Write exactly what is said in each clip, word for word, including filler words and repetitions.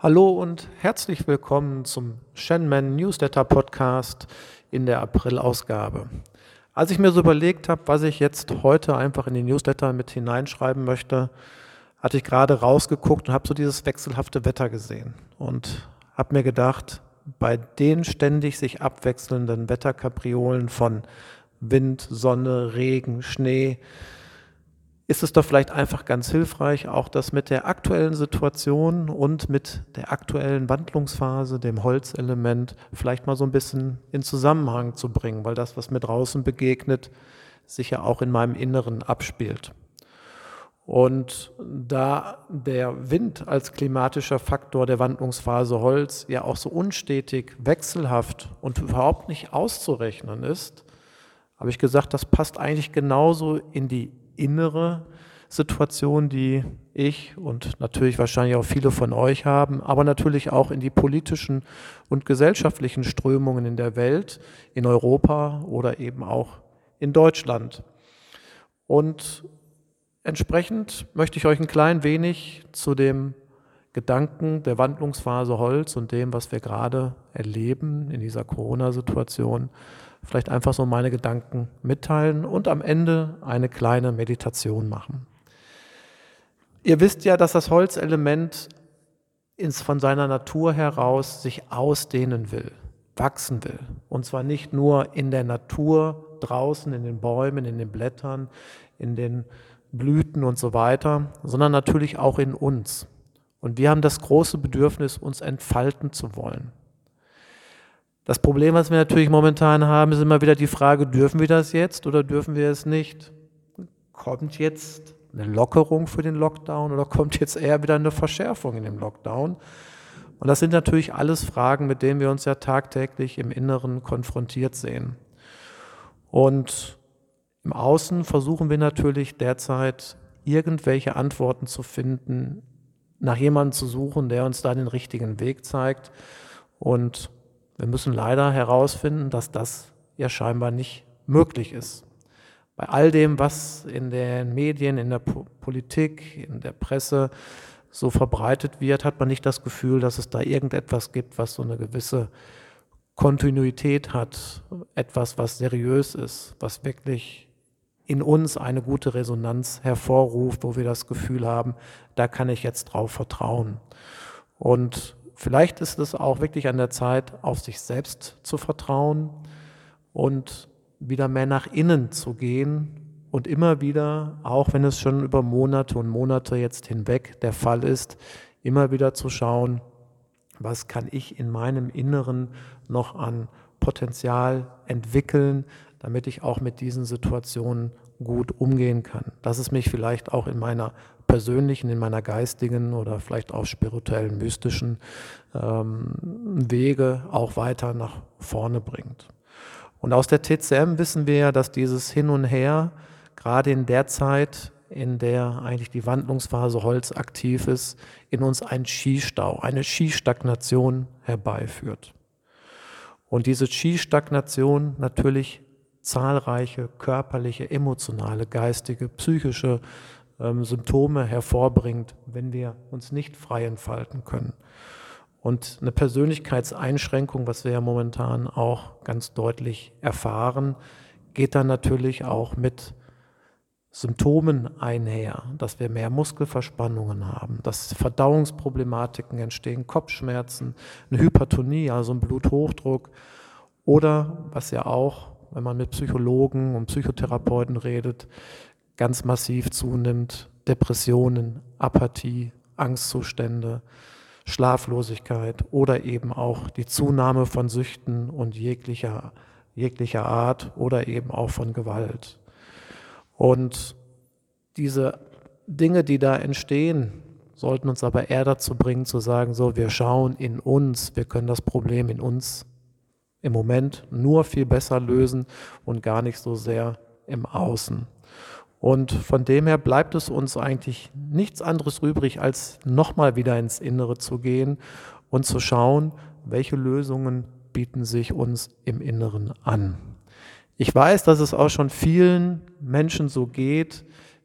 Hallo und herzlich willkommen zum Shenman Newsletter Podcast in der April-Ausgabe. Als ich mir so überlegt habe, was ich jetzt heute einfach in die Newsletter mit hineinschreiben möchte, hatte ich gerade rausgeguckt und habe so dieses wechselhafte Wetter gesehen und habe mir gedacht, bei den ständig sich abwechselnden Wetterkapriolen von Wind, Sonne, Regen, Schnee, ist es doch vielleicht einfach ganz hilfreich, auch das mit der aktuellen Situation und mit der aktuellen Wandlungsphase, dem Holzelement, vielleicht mal so ein bisschen in Zusammenhang zu bringen, weil das, was mir draußen begegnet, sich ja auch in meinem Inneren abspielt. Und da der Wind als klimatischer Faktor der Wandlungsphase Holz ja auch so unstetig, wechselhaft und überhaupt nicht auszurechnen ist, habe ich gesagt, das passt eigentlich genauso in die innere Situation, die ich und natürlich wahrscheinlich auch viele von euch haben, aber natürlich auch in die politischen und gesellschaftlichen Strömungen in der Welt, in Europa oder eben auch in Deutschland. Und entsprechend möchte ich euch ein klein wenig zu dem Gedanken der Wandlungsphase Holz und dem, was wir gerade erleben in dieser Corona-Situation, vielleicht einfach so meine Gedanken mitteilen und am Ende eine kleine Meditation machen. Ihr wisst ja, dass das Holzelement ins, von seiner Natur heraus sich ausdehnen will, wachsen will. Und zwar nicht nur in der Natur, draußen, in den Bäumen, in den Blättern, in den Blüten und so weiter, sondern natürlich auch in uns. Und wir haben das große Bedürfnis, uns entfalten zu wollen. Das Problem, was wir natürlich momentan haben, ist immer wieder die Frage, dürfen wir das jetzt oder dürfen wir es nicht? Kommt jetzt eine Lockerung für den Lockdown oder kommt jetzt eher wieder eine Verschärfung in dem Lockdown? Und das sind natürlich alles Fragen, mit denen wir uns ja tagtäglich im Inneren konfrontiert sehen. Und im Außen versuchen wir natürlich derzeit irgendwelche Antworten zu finden, nach jemandem zu suchen, der uns da den richtigen Weg zeigt. Und wir müssen leider herausfinden, dass das ja scheinbar nicht möglich ist. Bei all dem, was in den Medien, in der Politik, in der Presse so verbreitet wird, hat man nicht das Gefühl, dass es da irgendetwas gibt, was so eine gewisse Kontinuität hat, etwas, was seriös ist, was wirklich in uns eine gute Resonanz hervorruft, wo wir das Gefühl haben, da kann ich jetzt drauf vertrauen. Und vielleicht ist es auch wirklich an der Zeit, auf sich selbst zu vertrauen und wieder mehr nach innen zu gehen und immer wieder, auch wenn es schon über Monate und Monate jetzt hinweg der Fall ist, immer wieder zu schauen, was kann ich in meinem Inneren noch an Potenzial entwickeln, damit ich auch mit diesen Situationen gut umgehen kann. Dass es mich vielleicht auch in meiner persönlichen, in meiner geistigen oder vielleicht auch spirituellen, mystischen ähm, Wege auch weiter nach vorne bringt. Und aus der T C M wissen wir ja, dass dieses Hin und Her, gerade in der Zeit, in der eigentlich die Wandlungsphase Holz aktiv ist, in uns einen Qi-Stau, eine Qi-Stagnation herbeiführt. Und diese Qi-Stagnation natürlich zahlreiche körperliche, emotionale, geistige, psychische ähm, Symptome hervorbringt, wenn wir uns nicht frei entfalten können. Und eine Persönlichkeitseinschränkung, was wir ja momentan auch ganz deutlich erfahren, geht dann natürlich auch mit Symptomen einher, dass wir mehr Muskelverspannungen haben, dass Verdauungsproblematiken entstehen, Kopfschmerzen, eine Hypertonie, also ein Bluthochdruck oder, was ja auch, wenn man mit Psychologen und Psychotherapeuten redet, ganz massiv zunimmt, Depressionen, Apathie, Angstzustände, Schlaflosigkeit oder eben auch die Zunahme von Süchten und jeglicher, jeglicher Art oder eben auch von Gewalt. Und diese Dinge, die da entstehen, sollten uns aber eher dazu bringen, zu sagen, so, wir schauen in uns, wir können das Problem in uns im Moment nur viel besser lösen und gar nicht so sehr im Außen. Und von dem her bleibt es uns eigentlich nichts anderes übrig, als nochmal wieder ins Innere zu gehen und zu schauen, welche Lösungen bieten sich uns im Inneren an. Ich weiß, dass es auch schon vielen Menschen so geht,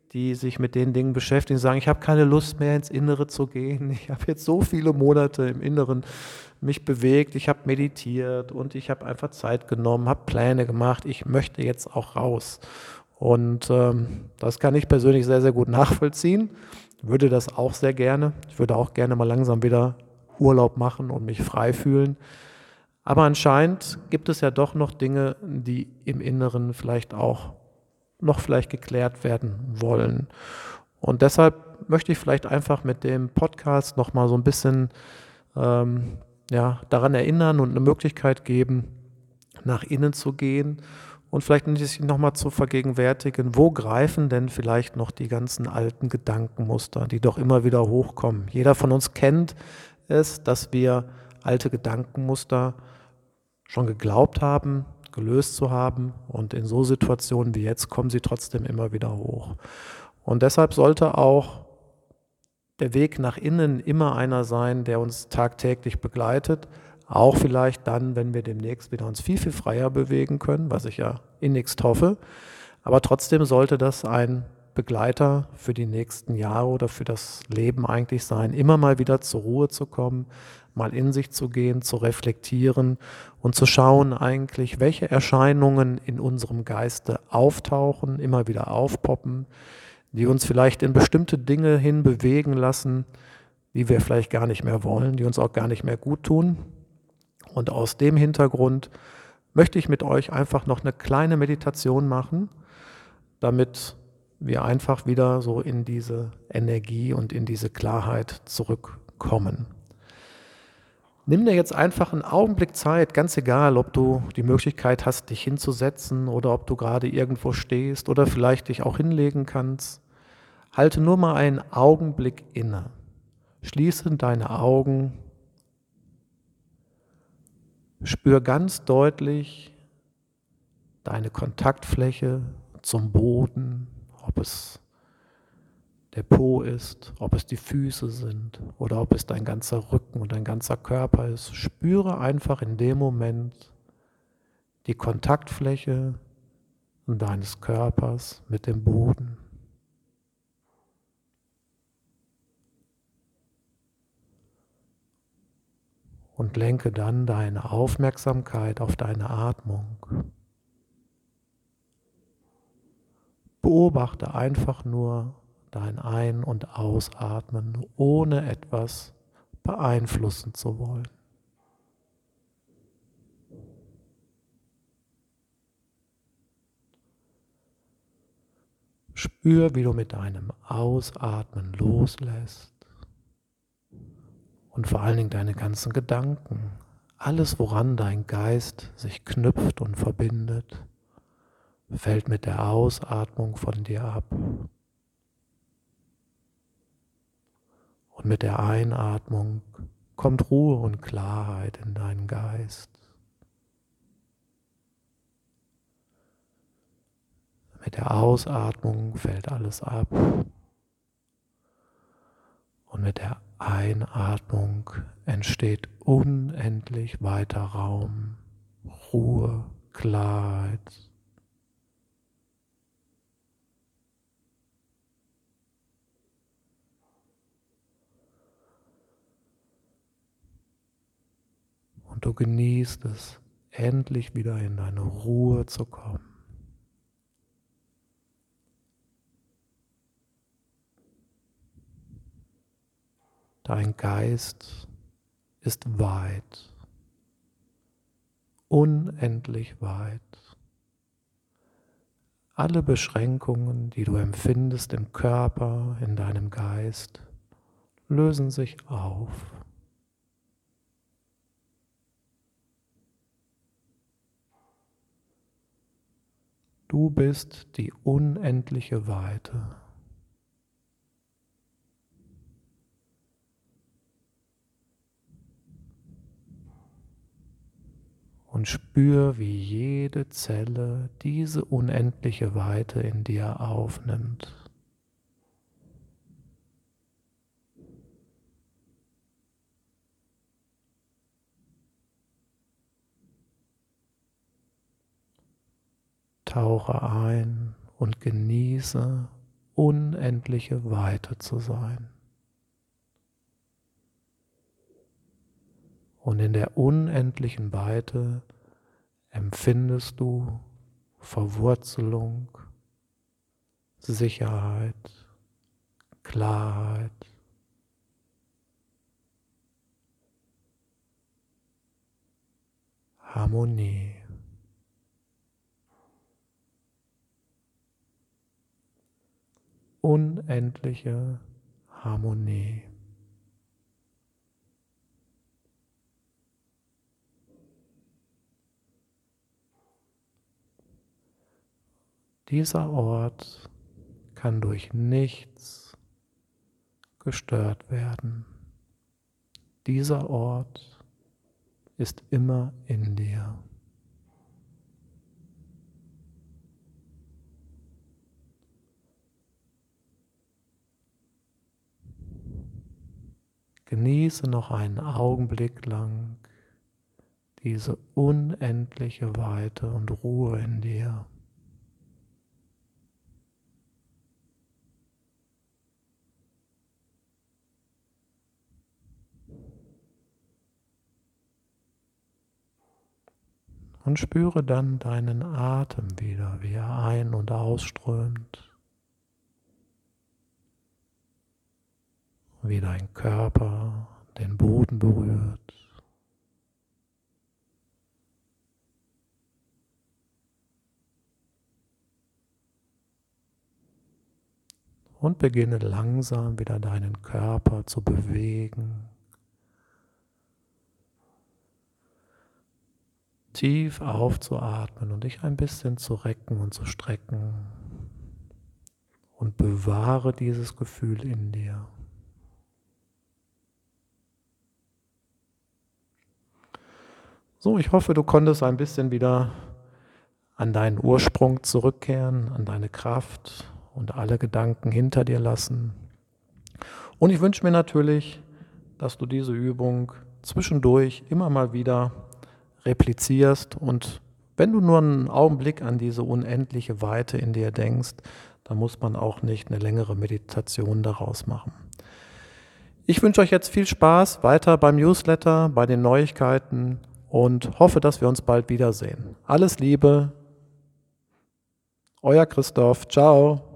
die sich mit den Dingen beschäftigen, sagen, ich habe keine Lust mehr ins Innere zu gehen. Ich habe jetzt so viele Monate im Inneren mich bewegt, ich habe meditiert und ich habe einfach Zeit genommen, habe Pläne gemacht. Ich möchte jetzt auch raus. Und ähm, das kann ich persönlich sehr, sehr gut nachvollziehen. Würde das auch sehr gerne. Ich würde auch gerne mal langsam wieder Urlaub machen und mich frei fühlen. Aber anscheinend gibt es ja doch noch Dinge, die im Inneren vielleicht auch noch vielleicht geklärt werden wollen. Und deshalb möchte ich vielleicht einfach mit dem Podcast nochmal so ein bisschen ähm, ja, daran erinnern und eine Möglichkeit geben, nach innen zu gehen und vielleicht sich nochmal zu vergegenwärtigen, wo greifen denn vielleicht noch die ganzen alten Gedankenmuster, die doch immer wieder hochkommen. Jeder von uns kennt es, dass wir alte Gedankenmuster schon geglaubt haben, gelöst zu haben und in so Situationen wie jetzt kommen sie trotzdem immer wieder hoch. Und deshalb sollte auch der Weg nach innen immer einer sein, der uns tagtäglich begleitet, auch vielleicht dann, wenn wir demnächst wieder uns viel, viel freier bewegen können, was ich ja innigst hoffe. Aber trotzdem sollte das ein Begleiter für die nächsten Jahre oder für das Leben eigentlich sein, immer mal wieder zur Ruhe zu kommen, mal in sich zu gehen, zu reflektieren und zu schauen eigentlich, welche Erscheinungen in unserem Geiste auftauchen, immer wieder aufpoppen, die uns vielleicht in bestimmte Dinge hin bewegen lassen, die wir vielleicht gar nicht mehr wollen, die uns auch gar nicht mehr gut tun. Und aus dem Hintergrund möchte ich mit euch einfach noch eine kleine Meditation machen, damit wir einfach wieder so in diese Energie und in diese Klarheit zurückkommen. Nimm dir jetzt einfach einen Augenblick Zeit, ganz egal, ob du die Möglichkeit hast, dich hinzusetzen oder ob du gerade irgendwo stehst oder vielleicht dich auch hinlegen kannst. Halte nur mal einen Augenblick inne. Schließe deine Augen. Spür ganz deutlich deine Kontaktfläche zum Boden, ob es der Po ist, ob es die Füße sind oder ob es dein ganzer Rücken und dein ganzer Körper ist. Spüre einfach in dem Moment die Kontaktfläche deines Körpers mit dem Boden. Und lenke dann deine Aufmerksamkeit auf deine Atmung. Beobachte einfach nur dein Ein- und Ausatmen, ohne etwas beeinflussen zu wollen. Spür, wie du mit deinem Ausatmen loslässt und vor allen Dingen deine ganzen Gedanken, alles, woran dein Geist sich knüpft und verbindet, fällt mit der Ausatmung von dir ab. Und mit der Einatmung kommt Ruhe und Klarheit in deinen Geist. Mit der Ausatmung fällt alles ab. Und mit der Einatmung entsteht unendlich weiter Raum, Ruhe, Klarheit. Und du genießt es, endlich wieder in deine Ruhe zu kommen. Dein Geist ist weit, unendlich weit. Alle Beschränkungen, die du empfindest im Körper, in deinem Geist, lösen sich auf. Du bist die unendliche Weite. Und spür, wie jede Zelle diese unendliche Weite in dir aufnimmt. Tauche ein und genieße unendliche Weite zu sein. Und in der unendlichen Weite empfindest du Verwurzelung, Sicherheit, Klarheit, Harmonie. Unendliche Harmonie. Dieser Ort kann durch nichts gestört werden. Dieser Ort ist immer in dir. Genieße noch einen Augenblick lang diese unendliche Weite und Ruhe in dir. Und spüre dann deinen Atem wieder, wie er ein- und ausströmt, wie dein Körper den Boden berührt. Und beginne langsam wieder deinen Körper zu bewegen. Tief aufzuatmen und dich ein bisschen zu recken und zu strecken. Und bewahre dieses Gefühl in dir. So, ich hoffe, du konntest ein bisschen wieder an deinen Ursprung zurückkehren, an deine Kraft und alle Gedanken hinter dir lassen. Und ich wünsche mir natürlich, dass du diese Übung zwischendurch immer mal wieder replizierst und wenn du nur einen Augenblick an diese unendliche Weite in dir denkst, dann muss man auch nicht eine längere Meditation daraus machen. Ich wünsche euch jetzt viel Spaß weiter beim Newsletter, bei den Neuigkeiten und hoffe, dass wir uns bald wiedersehen. Alles Liebe, euer Christoph, ciao.